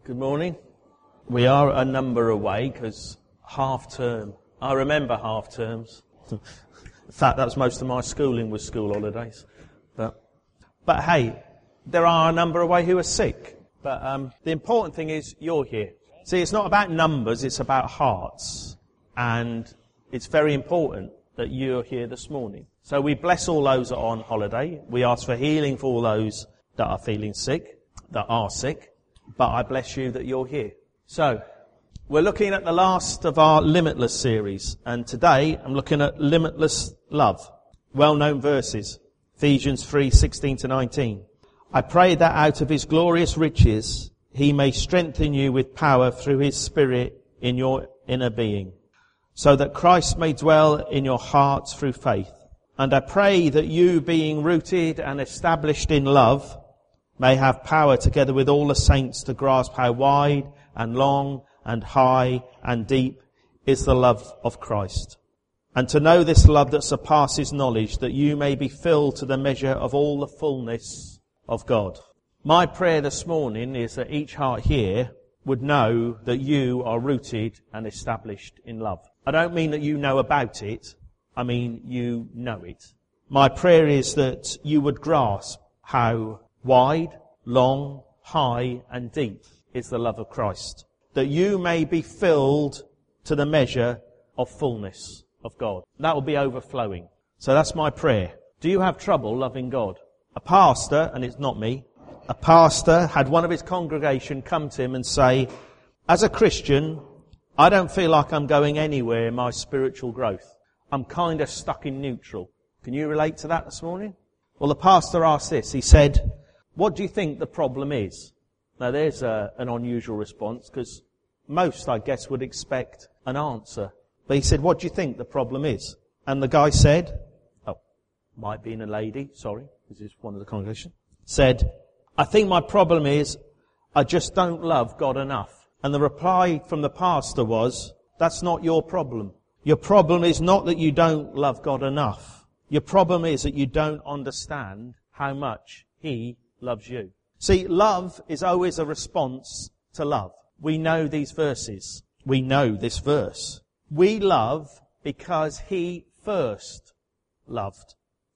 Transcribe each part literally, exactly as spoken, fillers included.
Good morning. We are a number away because half term. I remember half terms. In fact, that's most of my schooling was school holidays. But, but hey, there are a number away who are sick. But um, the important thing is you're here. See, it's not about numbers, it's about hearts. And it's very important that you're here this morning. So we bless all those that are on holiday. We ask for healing for all those that are feeling sick, that are sick. But I bless you that you're here. So, we're looking at the last of our Limitless series. And today, I'm looking at Limitless Love. Well-known verses. Ephesians three, sixteen to nineteen. I pray that out of his glorious riches, he may strengthen you with power through his Spirit in your inner being, so that Christ may dwell in your hearts through faith. And I pray that you, being rooted and established in love, may have power together with all the saints to grasp how wide and long and high and deep is the love of Christ. And to know this love that surpasses knowledge, that you may be filled to the measure of all the fullness of God. My prayer this morning is that each heart here would know that you are rooted and established in love. I don't mean that you know about it. I mean you know it. My prayer is that you would grasp how wide, long, high and deep is the love of Christ. That you may be filled to the measure of fullness of God. That will be overflowing. So that's my prayer. Do you have trouble loving God? A pastor, and it's not me, a pastor had one of his congregation come to him and say, as a Christian, I don't feel like I'm going anywhere in my spiritual growth. I'm kind of stuck in neutral. Can you relate to that this morning? Well, the pastor asked this. He said, what do you think the problem is? Now, there's a, an unusual response because most, I guess, would expect an answer. But he said, what do you think the problem is? And the guy said, oh, might be in a lady, sorry, this is one of the congregation, said, I think my problem is I just don't love God enough. And the reply from the pastor was, that's not your problem. Your problem is not that you don't love God enough. Your problem is that you don't understand how much He loves you. See, love is always a response to love. We know these verses. We know this verse. We love because He first loved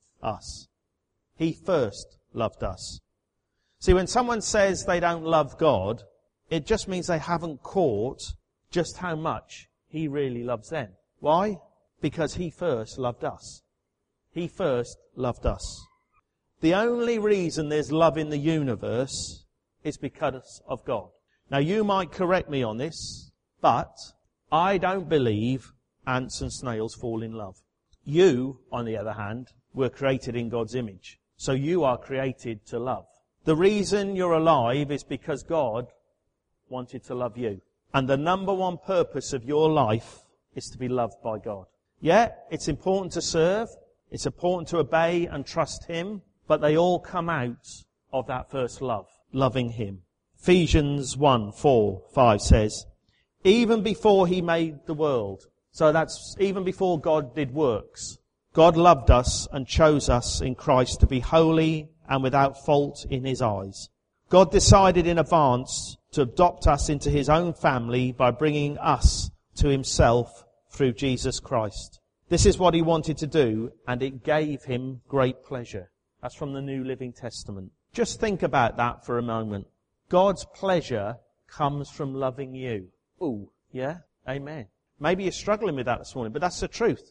us. He first loved us. See, when someone says they don't love God, it just means they haven't caught just how much He really loves them. Why? Because He first loved us. He first loved us. The only reason there's love in the universe is because of God. Now, you might correct me on this, but I don't believe ants and snails fall in love. You, on the other hand, were created in God's image. So you are created to love. The reason you're alive is because God wanted to love you. And the number one purpose of your life is to be loved by God. Yeah, it's important to serve. It's important to obey and trust Him. But they all come out of that first love, loving Him. Ephesians one, four, five says, even before He made the world, so that's even before God did works, God loved us and chose us in Christ to be holy and without fault in His eyes. God decided in advance to adopt us into His own family by bringing us to Himself through Jesus Christ. This is what He wanted to do, and it gave Him great pleasure. That's from the New Living Testament. Just think about that for a moment. God's pleasure comes from loving you. Ooh, yeah? Amen. Maybe you're struggling with that this morning, but that's the truth.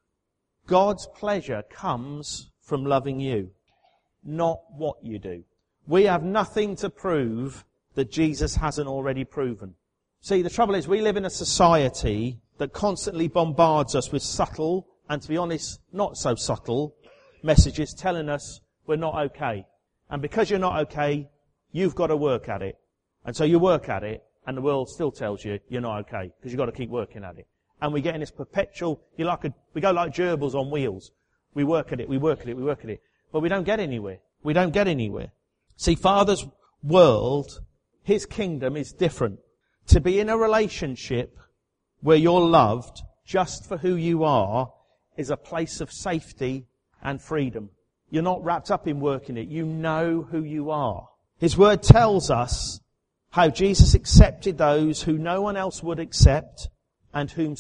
God's pleasure comes from loving you, not what you do. We have nothing to prove that Jesus hasn't already proven. See, the trouble is we live in a society that constantly bombards us with subtle, and to be honest, not so subtle, messages telling us we're not okay. And because you're not okay, you've got to work at it. And so you work at it, and the world still tells you you're not okay, because you've got to keep working at it. And we get in this perpetual, you like a, we go like gerbils on wheels. We work at it, we work at it, we work at it. But we don't get anywhere. We don't get anywhere. See, Father's world, His kingdom is different. To be in a relationship where you're loved just for who you are is a place of safety and freedom. You're not wrapped up in working it. You know who you are. His word tells us How Jesus accepted those who no one else would accept and whom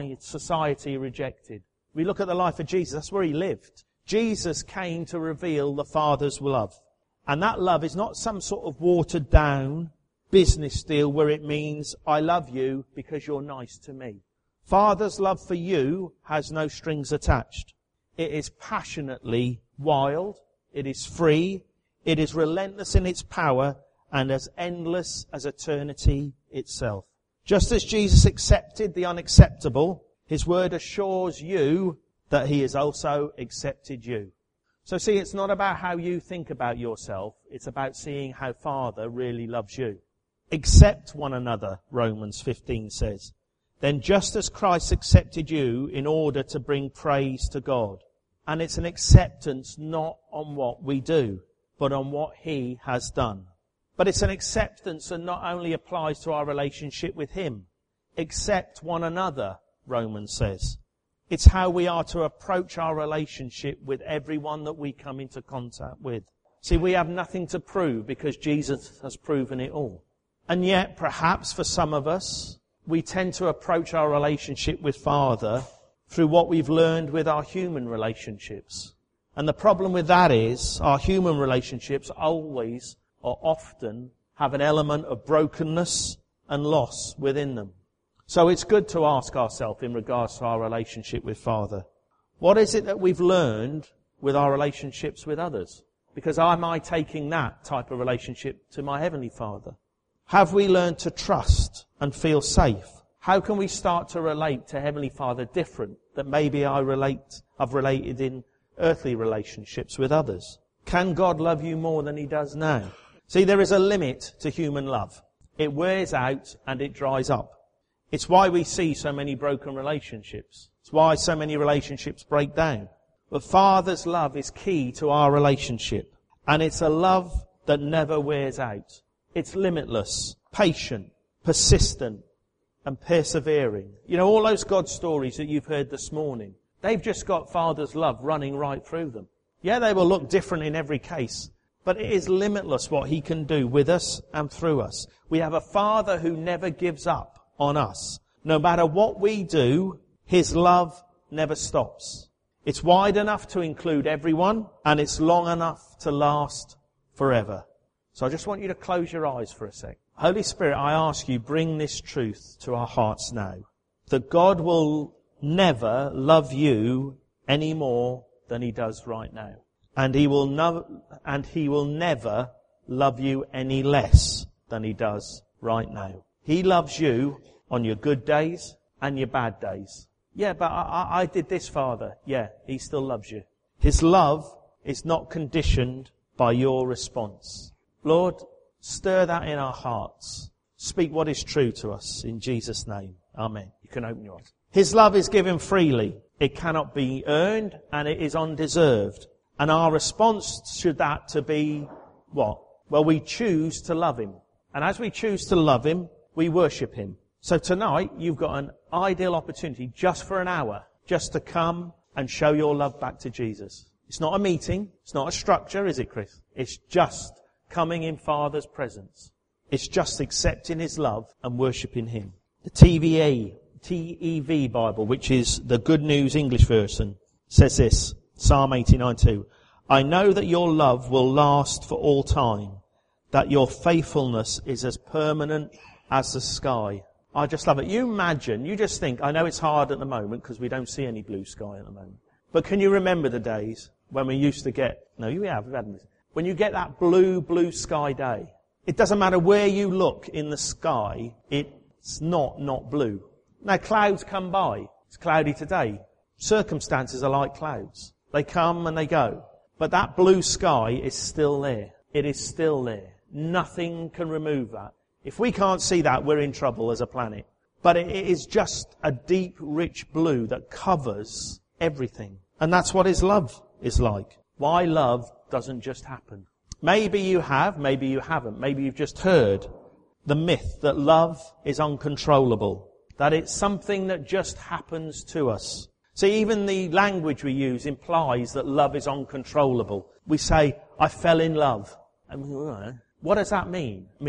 society rejected. We look at the life of Jesus, that's where he lived. Jesus came to reveal the Father's love. And that love is not some sort of watered down business deal where it means I love you because you're nice to me. Father's love for you has no strings attached. It is passionately wild. It is free. It is relentless in its power and as endless as eternity itself. Just as Jesus accepted the unacceptable, his word assures you that he has also accepted you. So see, it's not about how you think about yourself. It's about seeing how Father really loves you. Accept one another, Romans fifteen says. Then just as Christ accepted you in order to bring praise to God. And it's an acceptance not on what we do, but on what he has done. But it's an acceptance that not only applies to our relationship with him. Accept one another, Romans says. It's how we are to approach our relationship with everyone that we come into contact with. See, we have nothing to prove because Jesus has proven it all. And yet, perhaps for some of us, we tend to approach our relationship with Father through what we've learned with our human relationships. And the problem with that is our human relationships always or often have an element of brokenness and loss within them. So it's good to ask ourselves in regards to our relationship with Father, what is it that we've learned with our relationships with others? Because am I taking that type of relationship to my Heavenly Father? Have we learned to trust and feel safe? How can we start to relate to Heavenly Father different that maybe I relate, I've related in earthly relationships with others? Can God love you more than he does now? See, there is a limit to human love. It wears out and it dries up. It's why we see so many broken relationships. It's why so many relationships break down. But Father's love is key to our relationship. And it's a love that never wears out. It's limitless, patient, persistent, and persevering. You know, all those God stories that you've heard this morning, they've just got Father's love running right through them. Yeah, they will look different in every case, but it is limitless what he can do with us and through us. We have a Father who never gives up on us. No matter what we do, his love never stops. It's wide enough to include everyone, and it's long enough to last forever. So I just want you to close your eyes for a sec. Holy Spirit, I ask you, bring this truth to our hearts now. That God will never love you any more than he does right now. And he will no, and he will never love you any less than he does right now. He loves you on your good days and your bad days. Yeah, but I, I did this, Father. Yeah, he still loves you. His love is not conditioned by your response. Lord, stir that in our hearts. Speak what is true to us in Jesus' name. Amen. You can open your eyes. His love is given freely. It cannot be earned and it is undeserved. And our response to that to be what? Well, we choose to love him. And as we choose to love him, we worship him. So tonight, you've got an ideal opportunity just for an hour, just to come and show your love back to Jesus. It's not a meeting. It's not a structure, is it, Chris? It's just coming in Father's presence. It's just accepting his love and worshipping him. The T V A, T E V Bible, which is the Good News English version, says this, Psalm eighty-nine two. I know that your love will last for all time, that your faithfulness is as permanent as the sky. I just love it. You imagine, you just think, I know it's hard at the moment because we don't see any blue sky at the moment. But can you remember the days when we used to get, no, you have, we've had this. When you get that blue, blue sky day, it doesn't matter where you look in the sky, it's not, not blue. Now clouds come by. It's cloudy today. Circumstances are like clouds. They come and they go. But that blue sky is still there. It is still there. Nothing can remove that. If we can't see that, we're in trouble as a planet. But it is just a deep, rich blue that covers everything. And that's what his love is like. Why love doesn't just happen. Maybe you have, maybe you haven't. Maybe you've just heard the myth that love is uncontrollable. That it's something that just happens to us. See, even the language we use implies that love is uncontrollable. We say, I fell in love. I mean, what does that mean? I mean,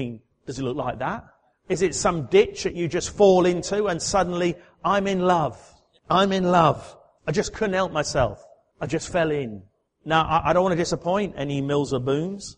Does it look like that? Is it some ditch that you just fall into and suddenly, I'm in love. I'm in love. I just couldn't help myself. I just fell in. Now, I, I don't want to disappoint any Mills or Booms,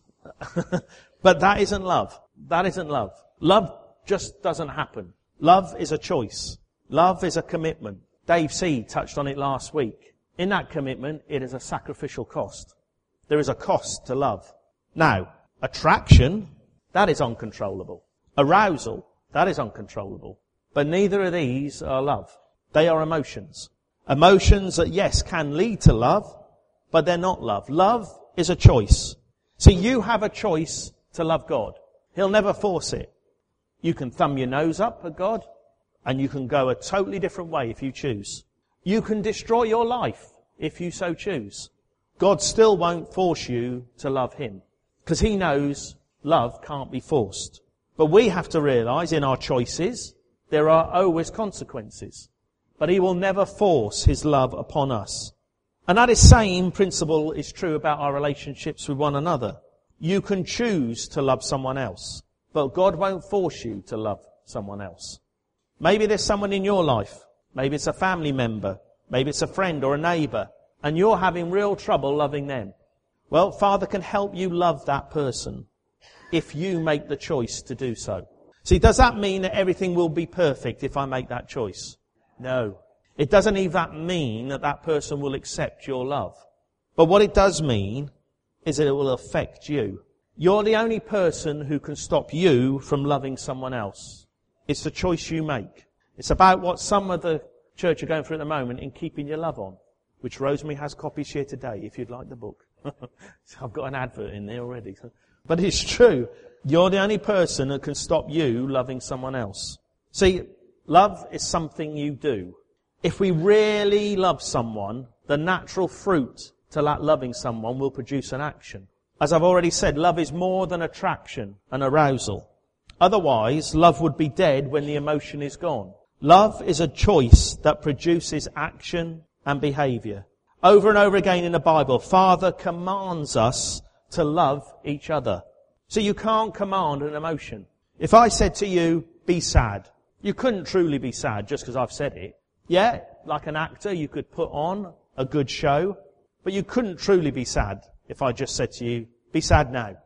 but that isn't love. That isn't love. Love just doesn't happen. Love is a choice. Love is a commitment. Dave C. touched on it last week. In that commitment, it is a sacrificial cost. There is a cost to love. Now, attraction, that is uncontrollable. Arousal, that is uncontrollable. But neither of these are love. They are emotions. Emotions that, yes, can lead to love, but they're not love. Love is a choice. So you have a choice to love God. He'll never force it. You can thumb your nose up at God, and you can go a totally different way if you choose. You can destroy your life if you so choose. God still won't force you to love Him, because He knows love can't be forced. But we have to realise in our choices, there are always consequences. But He will never force His love upon us. And that same principle is true about our relationships with one another. You can choose to love someone else, but God won't force you to love someone else. Maybe there's someone in your life, maybe it's a family member, maybe it's a friend or a neighbour, and you're having real trouble loving them. Well, Father can help you love that person if you make the choice to do so. See, does that mean that everything will be perfect if I make that choice? No. It doesn't even mean that that person will accept your love. But what it does mean is that it will affect you. You're the only person who can stop you from loving someone else. It's the choice you make. It's about what some of the church are going through at the moment in keeping your love on, which Rosemary has copies here today if you'd like the book. I've got an advert in there already. But it's true. You're the only person that can stop you loving someone else. See, love is something you do. If we really love someone, the natural fruit to that loving someone will produce an action. As I've already said, love is more than attraction and arousal. Otherwise, love would be dead when the emotion is gone. Love is a choice that produces action and behaviour. Over and over again in the Bible, Father commands us to love each other. So you can't command an emotion. If I said to you, be sad, you couldn't truly be sad just because I've said it. Yeah, like an actor, you could put on a good show, but you couldn't truly be sad if I just said to you, be sad now.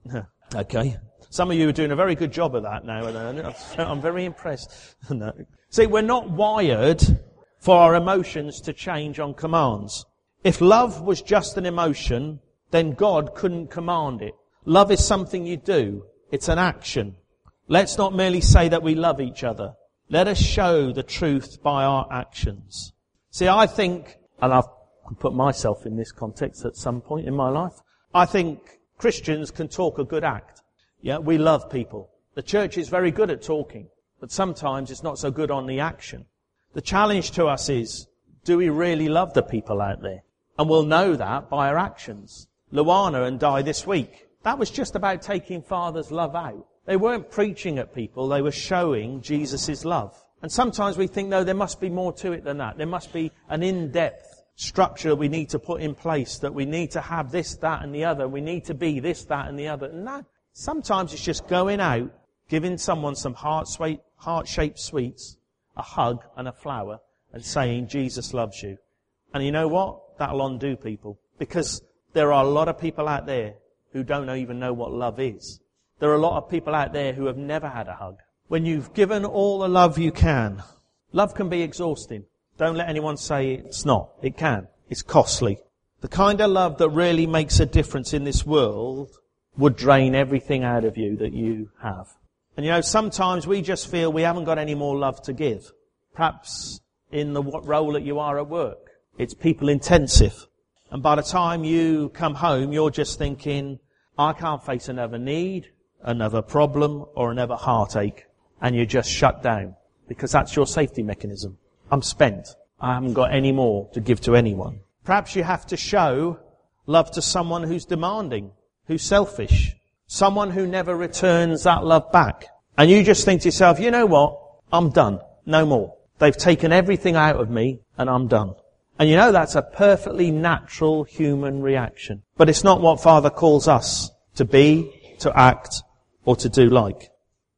Okay. Some of you are doing a very good job of that now, and I'm very impressed. No. See, we're not wired for our emotions to change on commands. If love was just an emotion, then God couldn't command it. Love is something you do. It's an action. Let's not merely say that we love each other. Let us show the truth by our actions. See, I think, and I've put myself in this context at some point in my life, I think Christians can talk a good act. Yeah, we love people. The church is very good at talking, but sometimes it's not so good on the action. The challenge to us is, do we really love the people out there? And we'll know that by our actions. Luana and Di this week, that was just about taking Father's love out. They weren't preaching at people, they were showing Jesus' love. And sometimes we think, no, there must be more to it than that. There must be an in-depth structure we need to put in place, that we need to have this, that and the other. We need to be this, that and the other. No, sometimes it's just going out, giving someone some heart-shaped sweets, a hug and a flower, and saying, Jesus loves you. And you know what? That'll undo people. Because there are a lot of people out there who don't even know what love is. There are a lot of people out there who have never had a hug. When you've given all the love you can, love can be exhausting. Don't let anyone say it's not. It can. It's costly. The kind of love that really makes a difference in this world would drain everything out of you that you have. And you know, sometimes we just feel we haven't got any more love to give. Perhaps in the role that you are at work. It's people intensive. And by the time you come home, you're just thinking, I can't face another need, another problem, or another heartache. And you just shut down. Because that's your safety mechanism. I'm spent. I haven't got any more to give to anyone. Perhaps you have to show love to someone who's demanding, who's selfish, someone who never returns that love back. And you just think to yourself, you know what? I'm done. No more. They've taken everything out of me and I'm done. And you know that's a perfectly natural human reaction. But it's not what Father calls us to be, to act, or to do like.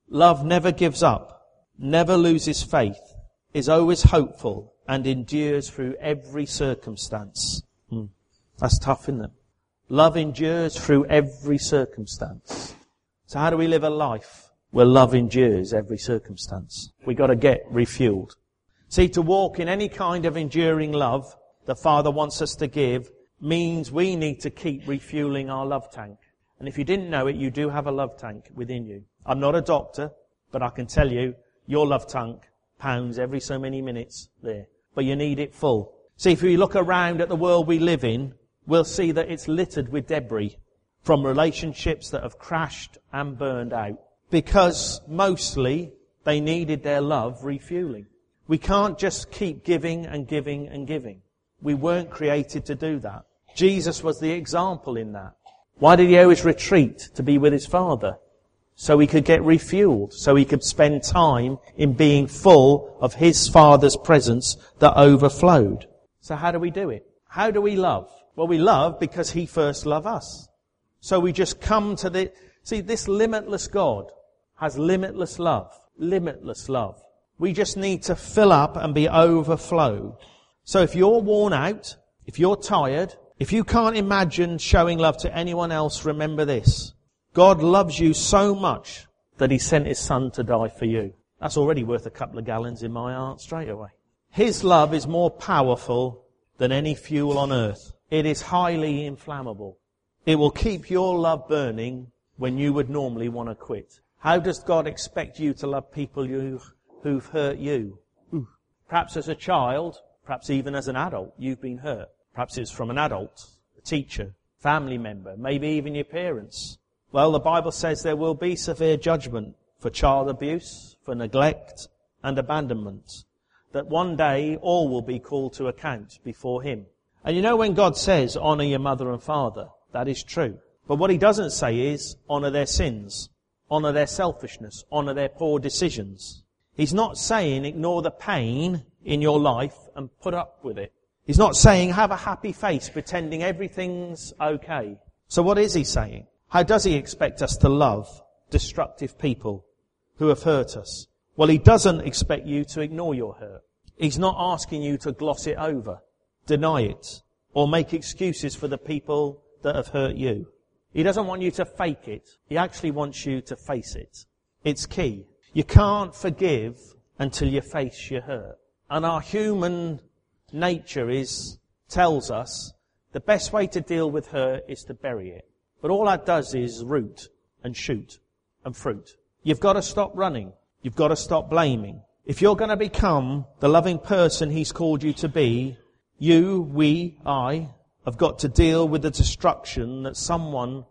Love never gives up, never loses faith, is always hopeful, and endures through every circumstance. Hmm. That's tough, isn't it? Love endures through every circumstance. So how do we live a life where love endures every circumstance? We've got to get refueled. See, to walk in any kind of enduring love the Father wants us to give means we need to keep refueling our love tank. And if you didn't know it, you do have a love tank within you. I'm not a doctor, but I can tell you, your love tank pounds every so many minutes there. But you need it full. See, if we look around at the world we live in, we'll see that it's littered with debris from relationships that have crashed and burned out. Because mostly they needed their love refueling. We can't just keep giving and giving and giving. We weren't created to do that. Jesus was the example in that. Why did he always retreat to be with his Father? So he could get refueled, so he could spend time in being full of his Father's presence that overflowed. So how do we do it? How do we love? Well, we love because he first loved us. So we just come to the... See, this limitless God has limitless love. Limitless love. We just need to fill up and be overflowed. So if you're worn out, if you're tired, if you can't imagine showing love to anyone else, remember this. God loves you so much that he sent his Son to die for you. That's already worth a couple of gallons in my heart straight away. His love is more powerful than any fuel on earth. It is highly inflammable. It will keep your love burning when you would normally want to quit. How does God expect you to love people you, who've hurt you? Ooh. Perhaps as a child, perhaps even as an adult, you've been hurt. Perhaps it's from an adult, a teacher, family member, maybe even your parents. Well, the Bible says there will be severe judgment for child abuse, for neglect and abandonment. That one day all will be called to account before him. And you know when God says, honour your mother and father, that is true. But what he doesn't say is, honour their sins, honour their selfishness, honour their poor decisions. He's not saying ignore the pain in your life and put up with it. He's not saying have a happy face pretending everything's okay. So what is he saying? How does he expect us to love destructive people who have hurt us? Well, he doesn't expect you to ignore your hurt. He's not asking you to gloss it over, deny it, or make excuses for the people that have hurt you. He doesn't want you to fake it. He actually wants you to face it. It's key. You can't forgive until you face your hurt. And our human nature is, tells us the best way to deal with hurt is to bury it. But all that does is root and shoot and fruit. You've got to stop running. You've got to stop blaming. If you're going to become the loving person he's called you to be, you, we, I, have got to deal with the destruction that someone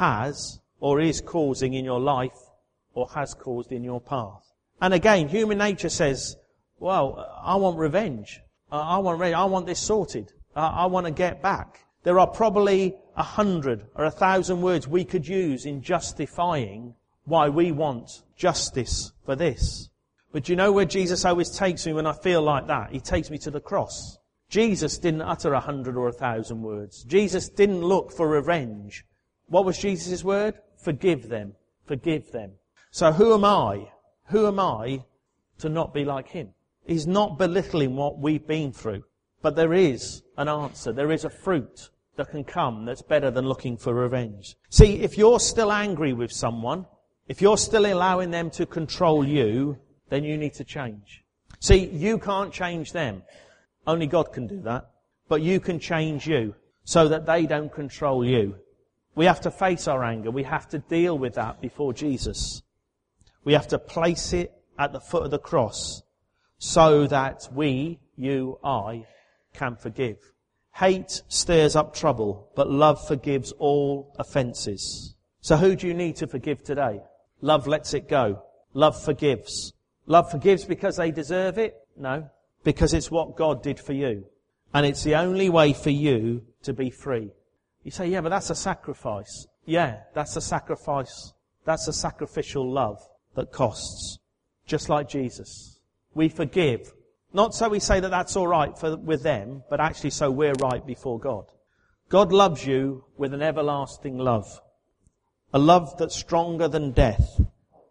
has or is causing in your life or has caused in your path. And again, human nature says, well, I want revenge. I want revenge. I want this sorted. I want to get back. There are probably a hundred or a thousand words we could use in justifying why we want justice for this. But you know where Jesus always takes me when I feel like that? He takes me to the cross. Jesus didn't utter a hundred or a thousand words. Jesus didn't look for revenge. What was Jesus' word? Forgive them. Forgive them. So who am I? Who am I to not be like him? He's not belittling what we've been through. But there is an answer. There is a fruit that can come that's better than looking for revenge. See, if you're still angry with someone, if you're still allowing them to control you, then you need to change. See, you can't change them. Only God can do that. But you can change you so that they don't control you. We have to face our anger. We have to deal with that before Jesus. We have to place it at the foot of the cross so that we, you, I, can forgive. Hate stirs up trouble, but love forgives all offences. So who do you need to forgive today? Love lets it go. Love forgives. Love forgives because they deserve it? No. Because it's what God did for you. And it's the only way for you to be free. You say, yeah, but that's a sacrifice. Yeah, that's a sacrifice. That's a sacrificial love that costs. Just like Jesus. We forgive. Not so we say that that's all right for, with them, but actually so we're right before God. God loves you with an everlasting love. A love that's stronger than death.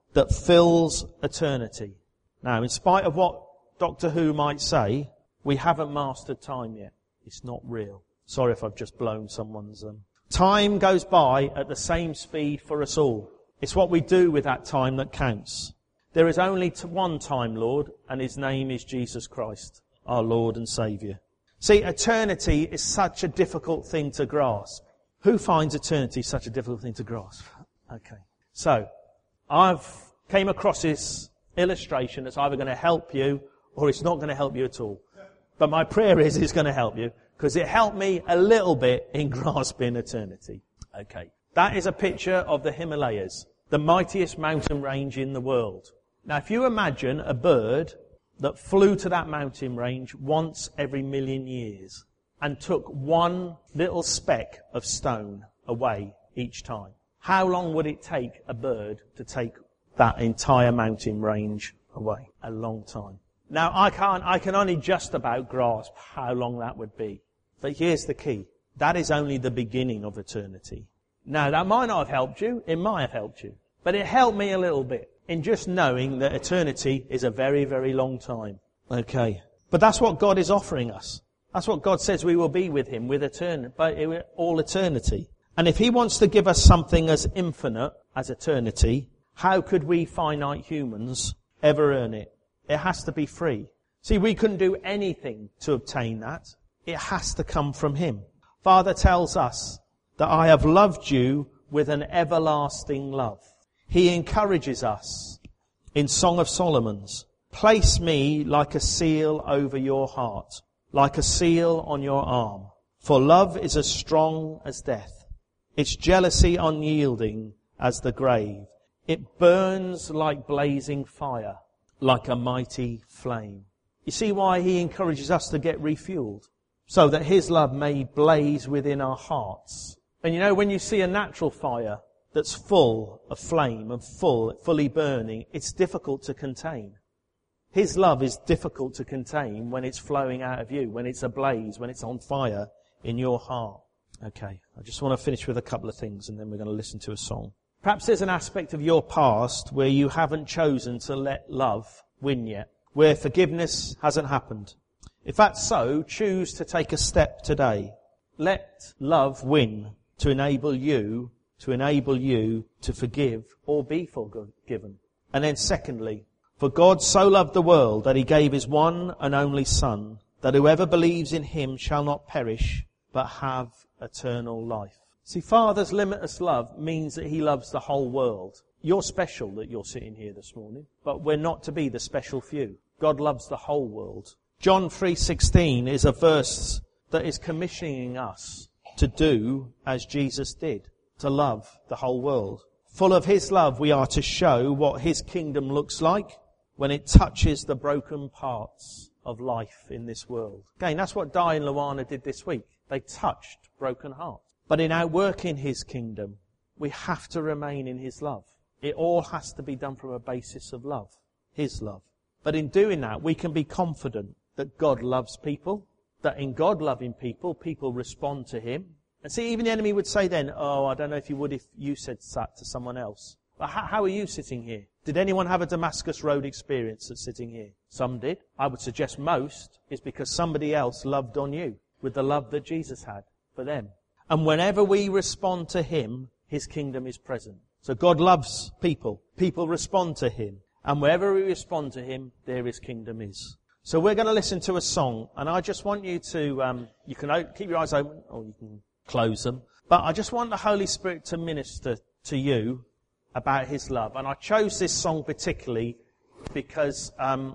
that fills eternity. Now, in spite of what Doctor Who might say, we haven't mastered time yet. It's not real. Sorry if I've just blown someone's... Um... Time goes by at the same speed for us all. It's what we do with that time that counts. There is only one Time Lord, and his name is Jesus Christ, our Lord and Saviour. See, eternity is such a difficult thing to grasp. Who finds eternity such a difficult thing to grasp? Okay. So, I've came across this illustration that's either going to help you or it's not going to help you at all. But my prayer is it's going to help you, because it helped me a little bit in grasping eternity. Okay. That is a picture of the Himalayas, the mightiest mountain range in the world. Now, if you imagine a bird that flew to that mountain range once every million years and took one little speck of stone away each time, how long would it take a bird to take that entire mountain range away? A long time. Now, I can't, I can only just about grasp how long that would be. But here's the key. That is only the beginning of eternity. Now, that might not have helped you. It might have helped you. But it helped me a little bit in just knowing that eternity is a very, very long time. Okay. But that's what God is offering us. That's what God says we will be with him, with eternity, but all eternity. And if he wants to give us something as infinite as eternity, how could we finite humans ever earn it? It has to be free. See, we couldn't do anything to obtain that. It has to come from him. Father tells us that I have loved you with an everlasting love. He encourages us in Song of Solomon's. Place me like a seal over your heart, like a seal on your arm. For love is as strong as death. Its jealousy unyielding as the grave. It burns like blazing fire, like a mighty flame. You see why he encourages us to get refueled? So that his love may blaze within our hearts. And you know, when you see a natural fire that's full of flame and full, fully burning, it's difficult to contain. His love is difficult to contain when it's flowing out of you, when it's ablaze, when it's on fire in your heart. Okay, I just want to finish with a couple of things and then we're going to listen to a song. Perhaps there's an aspect of your past where you haven't chosen to let love win yet, where forgiveness hasn't happened. If that's so, choose to take a step today. Let love win to enable you, to enable you to forgive or be forgiven. And then secondly, for God so loved the world that he gave his one and only Son, that whoever believes in him shall not perish, but have eternal life. See, Father's limitless love means that he loves the whole world. You're special that you're sitting here this morning, but we're not to be the special few. God loves the whole world. John three sixteen is a verse that is commissioning us to do as Jesus did, to love the whole world. Full of his love, we are to show what his kingdom looks like when it touches the broken parts of life in this world. Again, that's what Di and Luana did this week. They touched broken hearts. But in outworking his kingdom, we have to remain in his love. It all has to be done from a basis of love, his love. But in doing that, we can be confident that God loves people, that in God loving people, people respond to him. And see, even the enemy would say then, oh, I don't know if you would if you said that to someone else. But how, how are you sitting here? Did anyone have a Damascus Road experience that's sitting here? Some did. I would suggest most is because somebody else loved on you with the love that Jesus had for them. And whenever we respond to him, his kingdom is present. So God loves people. People respond to him. And wherever we respond to him, there his kingdom is. So we're going to listen to a song. And I just want you to, um, you can o- keep your eyes open or you can close them. But I just want the Holy Spirit to minister to you about his love. And I chose this song particularly because um,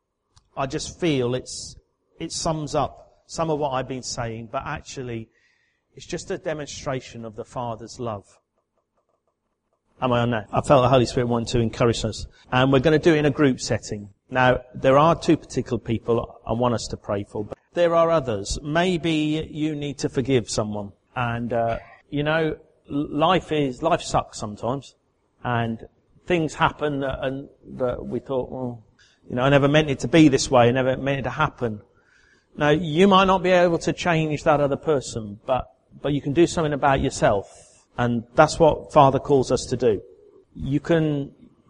I just feel it's it sums up some of what I've been saying. But actually, it's just a demonstration of the Father's love. Am I on that? I felt the Holy Spirit wanted to encourage us. And we're going to do it in a group setting. Now, there are two particular people I want us to pray for, but there are others. Maybe you need to forgive someone. And, uh, you know, life is, life sucks sometimes. And things happen that, and that we thought, well, you know, I never meant it to be this way. I never meant it to happen. Now, you might not be able to change that other person, but, but you can do something about yourself. And that's what Father calls us to do. You can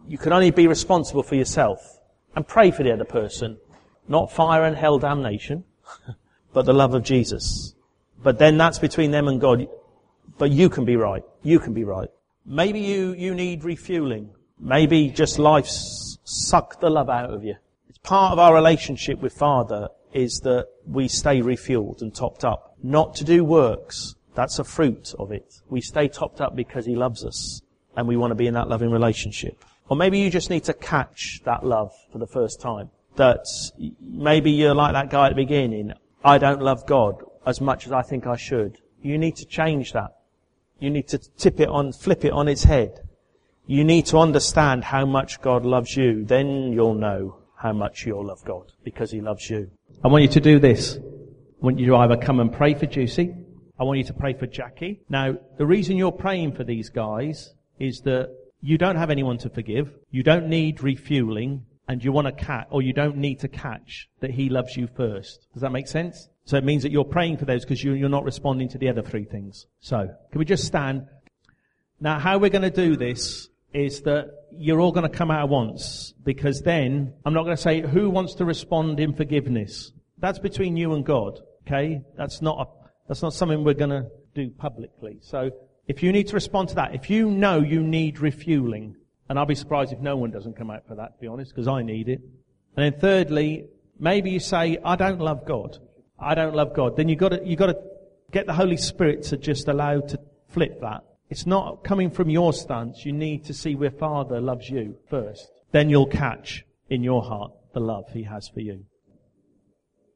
You can only be responsible for yourself. And pray for the other person. Not fire and hell damnation, but the love of Jesus. But then that's between them and God. But you can be right. You can be right. Maybe you, you need refueling. Maybe just life's sucked the love out of you. It's part of our relationship with Father is that we stay refueled and topped up. Not to do works. That's a fruit of it. We stay topped up because He loves us. And we want to be in that loving relationship. Or maybe you just need to catch that love for the first time. That maybe you're like that guy at the beginning. I don't love God as much as I think I should. You need to change that. You need to tip it on, flip it on its head. You need to understand how much God loves you. Then you'll know how much you'll love God because He loves you. I want you to do this. I want you to either come and pray for Juicy. I want you to pray for Jackie. Now, the reason you're praying for these guys is that you don't have anyone to forgive. You don't need refueling. And you want to catch, or you don't need to catch that He loves you first. Does that make sense? So it means that you're praying for those because you, you're not responding to the other three things. So, can we just stand? Now, how we're going to do this is that you're all going to come out at once, because then I'm not going to say who wants to respond in forgiveness. That's between you and God. Okay? That's not a, that's not something we're going to do publicly. So, if you need to respond to that, if you know you need refueling, and I'll be surprised if no one doesn't come out for that, to be honest, because I need it. And then thirdly, maybe you say, I don't love God. I don't love God. Then you've got to, you've got to get the Holy Spirit to just allow to flip that. It's not coming from your stance. You need to see where Father loves you first. Then you'll catch in your heart the love He has for you.